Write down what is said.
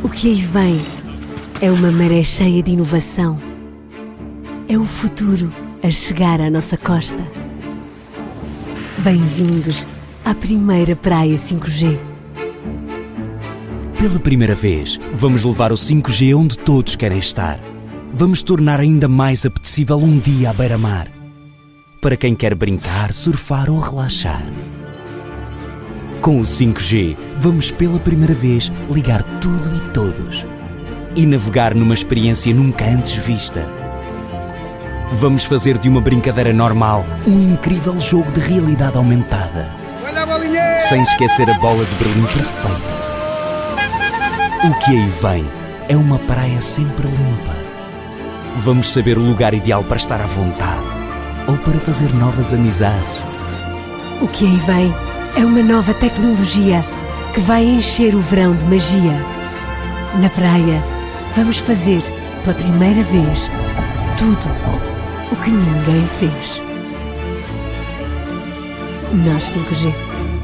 O que aí vem é uma maré cheia de inovação. É o futuro a chegar à nossa costa. Bem-vindos à primeira praia 5G. Pela primeira vez, vamos levar o 5G onde todos querem estar. Vamos tornar ainda mais apetecível um dia à beira-mar. Para quem quer brincar, surfar ou relaxar. Com o 5G, vamos pela primeira vez ligar tudo e todos. E navegar numa experiência nunca antes vista. Vamos fazer de uma brincadeira normal um incrível jogo de realidade aumentada. Olha a bolinha! Sem esquecer a bola de Berlim perfeita. O que aí vem é uma praia sempre limpa. Vamos saber o lugar ideal para estar à vontade ou para fazer novas amizades. O que aí vem é uma nova tecnologia que vai encher o verão de magia. Na praia, vamos fazer, pela primeira vez, tudo o que ninguém fez. Nós 5G.